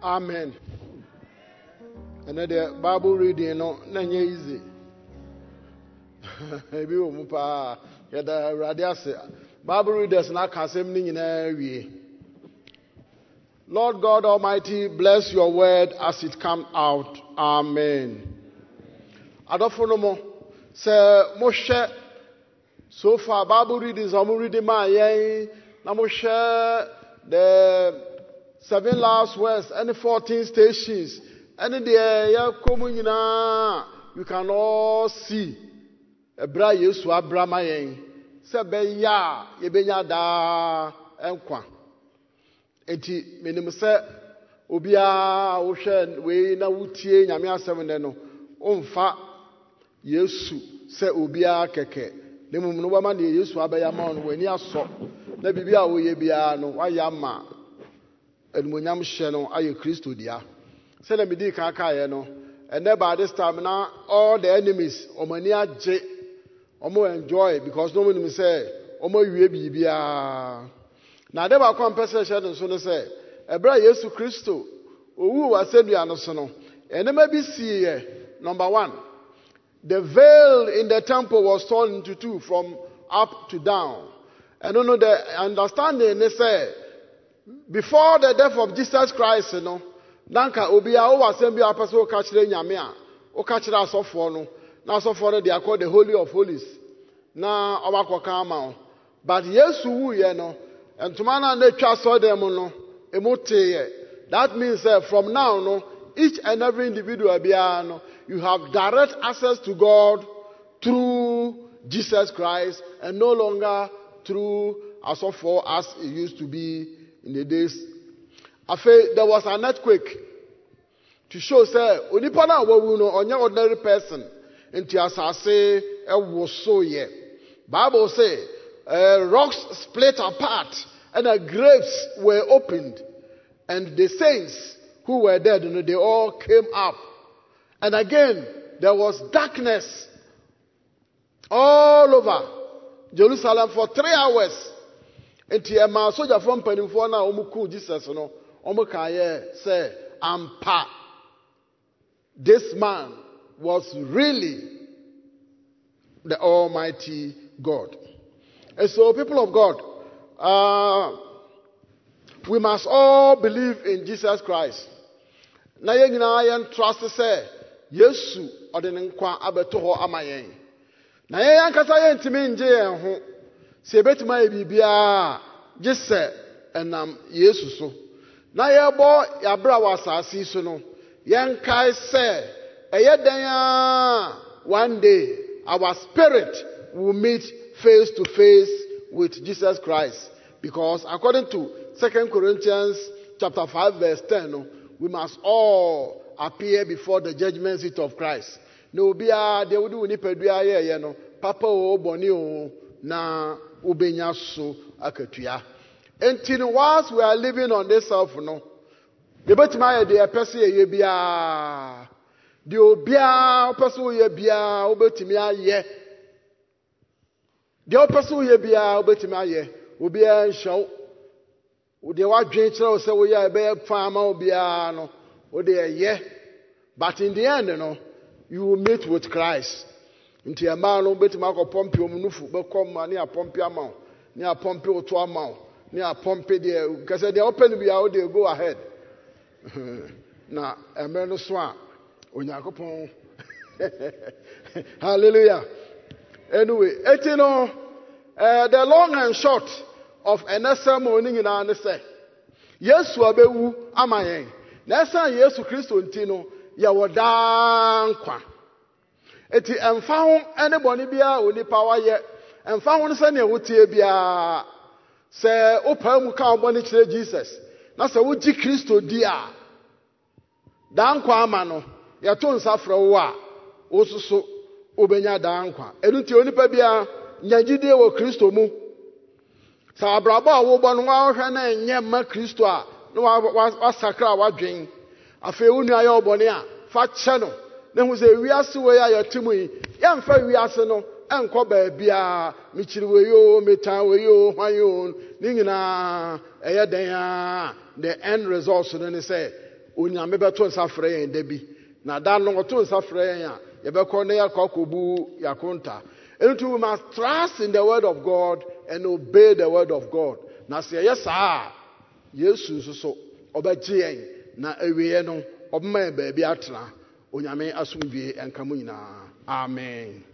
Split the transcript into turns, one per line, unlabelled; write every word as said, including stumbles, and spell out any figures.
Amen. And then the Bible reading no nanye easy. Ebi o mu pa ya da Awurade ase. Bible readers na kasem ni nyina wie. Lord God Almighty, bless your word as it comes out. Amen. Adofo no mo se mo hwe so far Bible readings am reading ma yen na mo hwe the seven last words and the fourteen stations and the ya komu nyina you can all see ebra Yesu abrama yen se be ya ye benya da enkwa enti menim se obia wo hwe we na wutie nyame asem ne no omfa Yesu se obia keke ne mum no ba ne Yesu abaya ma no wani aso na bibia wo ye bia no wa ya ma Elmonyam hye no aye Kristo dia. Say na medi kan kaye no. And then by this time now all the enemies omani agye omo enjoy because no one say omo wie bibia. Na de ba kon pese hye so no say ebra Yesu Kristo owu wasedua no so no. Enema bi siye number one. The veil in the temple was torn into two from up to down. And no no the understanding they say before the death of Jesus Christ, you know, nanka obia o wasem bia pese o ka kire nyame a o ka kire asofo no na asofo no they are called the Holy of Holies na obakoka ama but Yesu wu ye no entuma na na twa so dem no emoteye that means uh, from now no each and every individual bia no you have direct access to God through Jesus Christ and no longer through asofo as it used to be in the days. After there was an earthquake to show say onipa na wawu no onye ordinary person into asase e wo so ye. Bible say uh, rocks split apart and the graves were opened and the saints who were dead, you know, they all came up. And again there was darkness all over Jerusalem for three hours. Enti e ma soldier from panimfo na omuku Jesus no omuka ye say ampa this man was really the Almighty God. And so people of God, uh, we must all believe in Jesus Christ. Na ye nyina ye trust say Yesu odene nkwa abeto ho amayen. Na ye yankasa ye ntimi nje ye ho se betima e bibia gese enam Yesu so na ye bo yabra wasasi so no yenkai se eye one day our spirit will meet face to face with Jesus Christ because according to Second Corinthians chapter five verse ten no, we must all appear before the judgment seat of Christ. No bia de wudu ni pedua ye ye no papa o boni o na ubenya so akatua. Enti whilst we are living on this earth no, the betima ye de pese ye bia, de obia pese ye bia obetimi aye. De pese ye bia obetimi aye, obia nshaw. De wadwen kire say we ya be fama obia no, o de ye. But in the end no, you will meet with Christ. Nti e ma no betima akopompe omunufu be kom ani apompe ama ni apompe oto ama ni apompe de kase de open bia o de go ahead na emre no so a onyakopon hallelujah. Anyway eti no uh, the long and short of an ceremony nyina ne say Yesu abewu amayen na say Yesu Kristo nti no ye woda nkwa. Eti emfa ho anybody bia oni power ye emfa ho se na wotie bia se opa mu ka oboni kire Jesus na se wo ji Kristo di a dan kwa ama no ye to nsafra wo a osuso obenya dan kwa enunti oni pa bia nyagide wo Kristo mu sa abrabo a wo bo no wa hwe na enye ma Kristo a no wa sakra wa dwen afa unu aye oboni a fa che no na hu se wiase we ya yatimu yi ya mfa wiase no enko ba bia michiri we yo metan we yo hwan yo ni nyina eye den a the end result no ne say onyame beto nsa frɛ yɛn da bi na da no ɔto nsa frɛ yɛn a yɛbɛkɔ ne yɛkɔ akɔbu yakonta. And we must trust in the word of God and obey the word of God. Na sɛ yɛ saa Yesu nso so ɔbɛgye yɛn na awie no ɔbɛma yɛn baabi atena onyame asomdwie ɛnka mu nyinaa. Amen.